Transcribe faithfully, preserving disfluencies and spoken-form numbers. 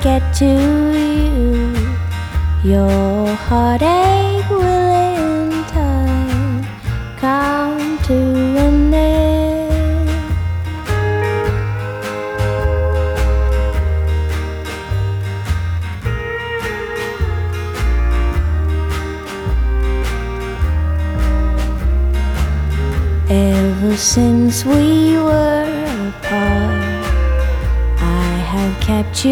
get to you, your heartache will in time come to an end. Ever since we were apart, I have kept you